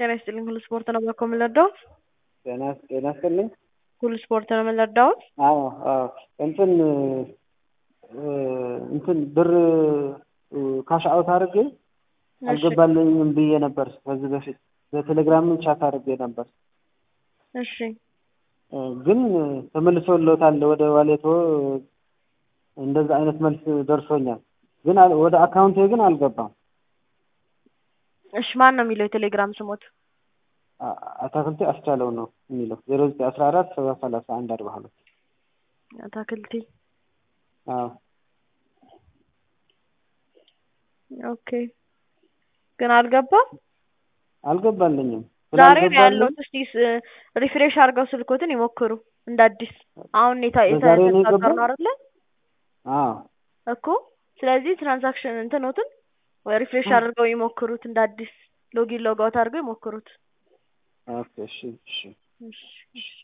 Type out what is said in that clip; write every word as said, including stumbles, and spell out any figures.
ጤና ይስጥልኝ ሁሉ ስፖርት ነው በኮ የምንረዳው? ጤና ጤና ይስጥልኝ ሁሉ ስፖርት ነው የምንረዳው? አዎ አዎ እንትን እንትን ብር ካሽ አውት አድርጌ አልገባልኝም ብዬ ነበር ከዚህ በፊት በቴሌግራም ቻት አድርጌ ነበር። እሺ ግን ተመልሶልዎታል ወደ ዋሌቶ እንደዛ አይነት መልስ ደርሶኛል። ግን ወደ አካውንቴ ግን አልገባም። እሺ ማን ነው የሚለው የቴሌግራም ስሞት? አታክልቴ አስቻለው ነው የሚለው ዜሮ ዘጠኝ አስራ አራት ሰባ ሰላሳ አንድ አርባ ሁለት አታክልቴ አዎ ኦኬ ግን አልገባም አልገባልኝም። ዛሬ ነው ያለው። እስቲ ሪፍሬሽ አድርገው ስልኮትን ይሞክሩ እንደ አዲስ። አሁን የታ የታቀር ነው አይደል? አዎ እኮ ስለዚህ ትራንዛክሽን እንትኖትን ወይ ሪፍሬሽ አድርገው ይሞክሩት እንደ አዲስ ሎጊን ሎግ አውት አድርገው ይሞክሩት። ኦኬ እሺ እሺ እሺ